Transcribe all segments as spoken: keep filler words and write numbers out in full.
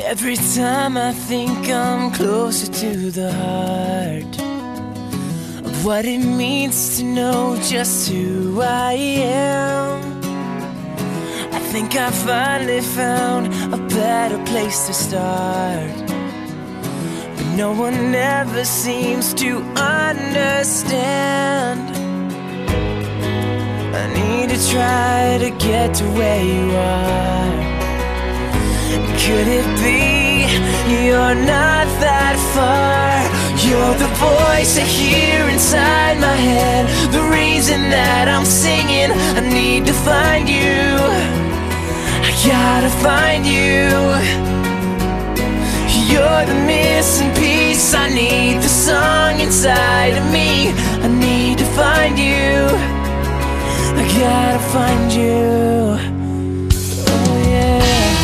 Every time I think I'm closer to the heart of what it means to know just who I am, I think I finally found a better place to start. But no one ever seems to understand. I need to try to get to where you are. Could it be you're not that far? You're the voice I hear inside my head, the reason that I'm singing. I need to find you, I gotta find you. You're the missing piece, I need the song inside of me. I need to find you, I gotta find you. Oh yeah.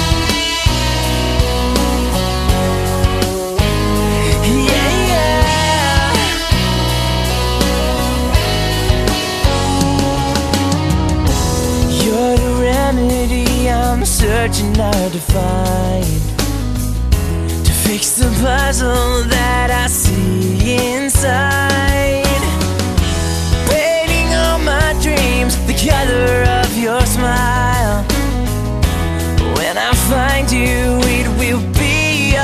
I'm searching hard to find, to fix the puzzle that I see inside. Painting all my dreams the color of your smile. When I find you, it will be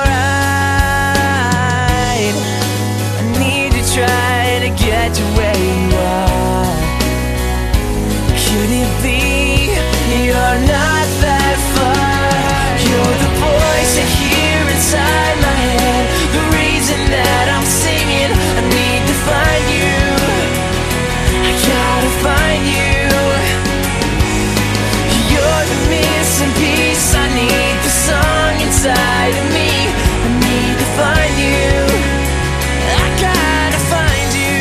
alright. I need to try to get to where you are. Could it be you're not that far? You're the voice I hear inside my head, the reason that I'm singing. I need to find you, I gotta find you. You're the missing piece, I need the song inside of me. I need to find you, I gotta find you.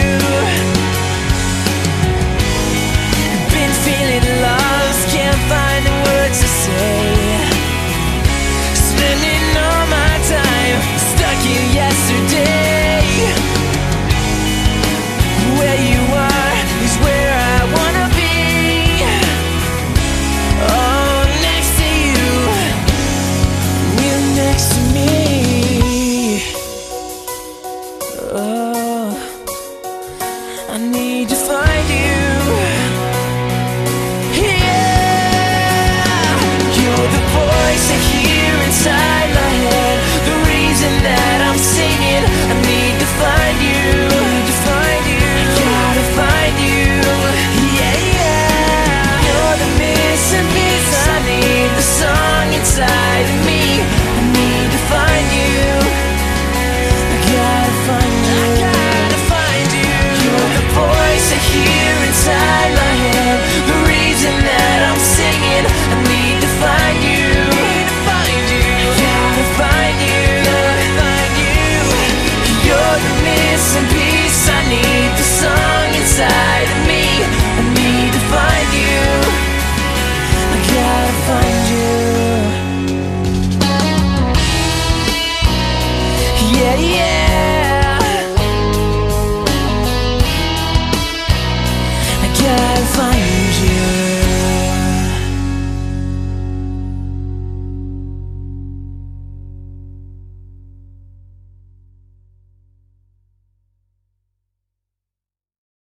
Been feeling lost, can't find the words to say. Spending all my time stuck in yesterday. Where you are is where I wanna be. Oh, next to you, you next to me. Oh, I need to find you. Inside my head, the reason that I'm singing. I need to find you, to find you, I gotta find you. Yeah, yeah. You're the missing piece, I need the song inside of me. I need to find you, I gotta find you, I gotta find you. You're the voice I hear inside my head, the reason that I'm singing. I need to find you. Missing piece, I need the song inside of me. I need to find you, I gotta find you. Yeah, yeah.